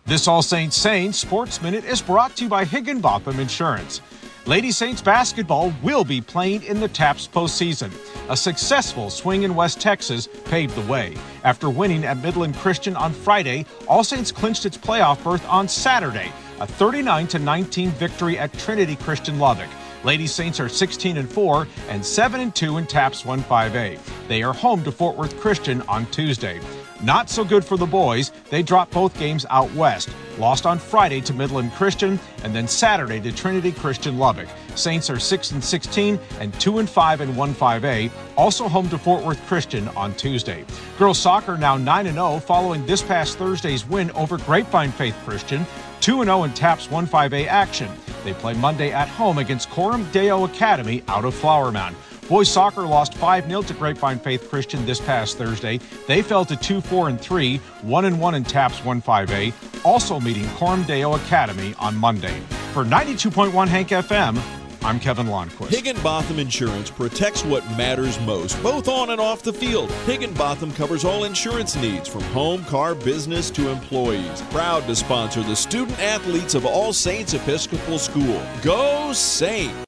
This All Saints Sports Minute is brought to you by Higginbotham Insurance. Lady Saints basketball will be playing in the TAPS postseason. A successful swing in West Texas paved the way. After winning at Midland Christian on Friday, All Saints clinched its playoff berth on Saturday, a 39-19 victory at Trinity Christian Lubbock. Lady Saints are 16-4 and 7-2 in TAPS 1-5A. They are home to Fort Worth Christian on Tuesday. Not so good for the boys. They dropped both games out west. Lost on Friday to Midland Christian and then Saturday to Trinity Christian Lubbock. Saints are 6-16 and 2-5 in 1-5A. Also home to Fort Worth Christian on Tuesday. Girls soccer now 9-0 following this past Thursday's win over Grapevine Faith Christian. 2-0 in TAPS 1-5A action. They play Monday at home against Coram Deo Academy out of Flower Mound. Boys soccer lost 5-0 to Grapevine Faith Christian this past Thursday. They fell to 2-4-3, 1-1 in TAPS 1-5A, also meeting Coram Deo Academy on Monday. For 92.1 Hank FM, I'm Kevin Lonnquist. Higginbotham Insurance protects what matters most, both on and off the field. Higginbotham covers all insurance needs, from home, car, business to employees. Proud to sponsor the student athletes of All Saints Episcopal School. Go Saints!